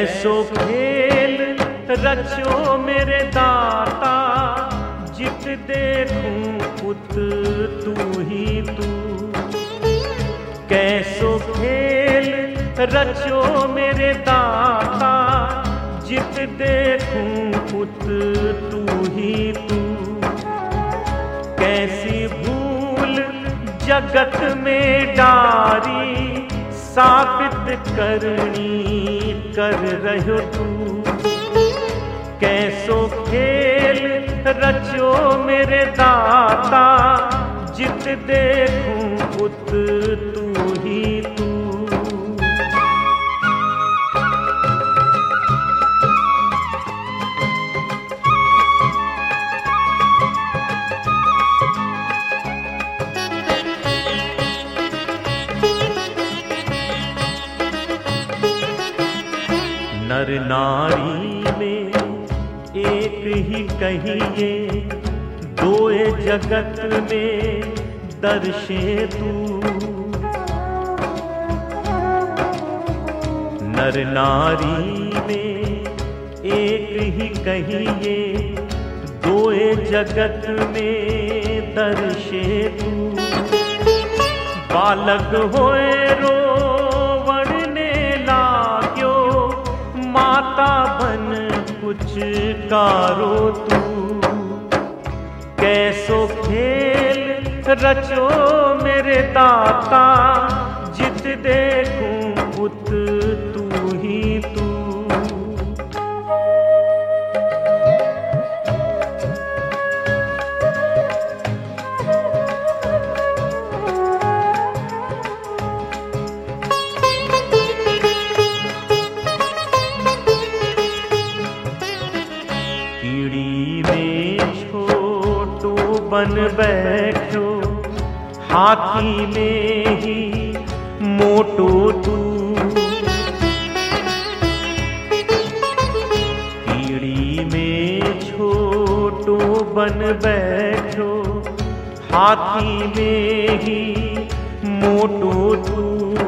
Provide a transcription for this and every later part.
कैसो खेल रचो मेरे दाता, जित देखूं उत तू ही तू। कैसो खेल रचो मेरे दाता, जित देखूं उत तू ही तू। कैसी भूल जगत में डारी, साबित करनी कर रहो तू। कैसो खेल रचो मेरे दाता, जित देखूं उत तू ही तू। नर नारी में एक ही कहिए, दोए जगत में दर्शे तू। नर नारी में एक ही कहिए, दोए जगत में दर्शे तू। बालक होए रोवणने लाग्यो, माता बन कुछ कारो तू। कैसो खेल रचो मेरे दाता, जित देखूं उत तू ही तू। कीड़ी में छोटू बन बैठो, हाथी में ही मोटो तू। कीड़ी में छोटू बन बैठो, हाथी में ही मोटो तू।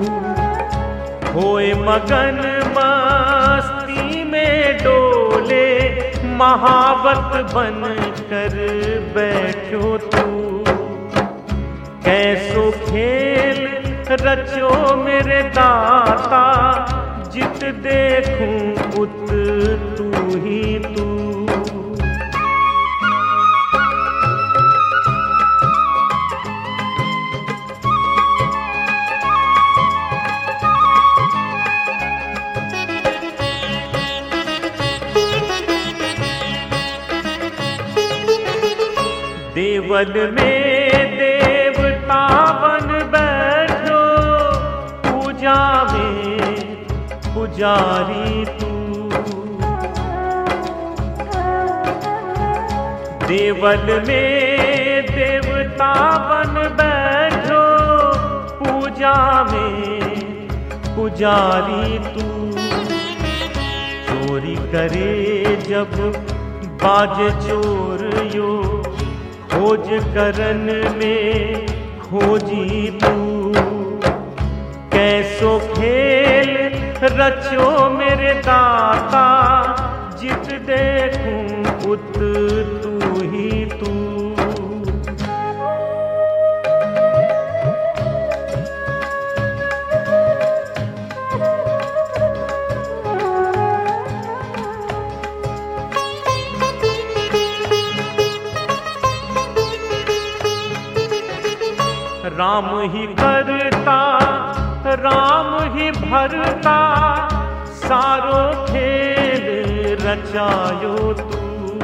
होए मगन मस्ती में डोले, महावत बन कर बैठो तू। कैसो खेल रचो मेरे दाता, जित देखूं उत तू ही तू। देवल में देवता बन बैठो, पूजा में पुजारी तू। देवल में देवता बन बैठो, पूजा में पुजारी तू। चोरी करे जब बाज चोर यो, खोज करन में खोजी तू। कैसो खेल रचो मेरे दाता, जित देखूं उत तू ही तू। राम ही करता राम ही भरता, सारो खेल रचायो तू।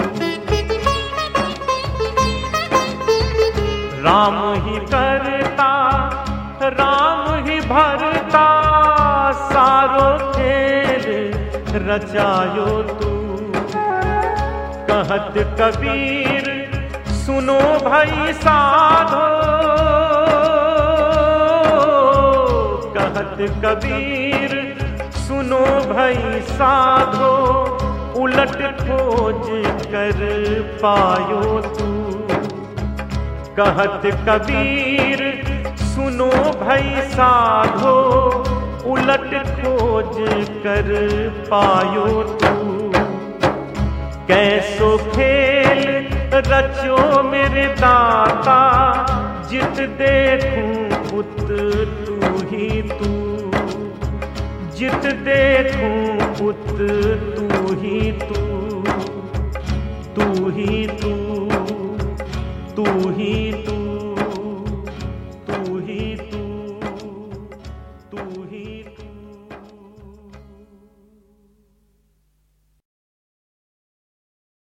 राम ही करता राम ही भरता, सारो खेल रचायो तू। कहत कबीर सुनो भाई साधो, कहत कबीर सुनो भाई साधो, उलट खोज कर पायो तू। कहत कबीर सुनो भाई साधो, उलट खोज कर पायो तू। कैसो खेल रचो मेरे दाता, जित देखूं पुत तू ही तू, जित देखूं पुत तू ही तू, तू ही तू।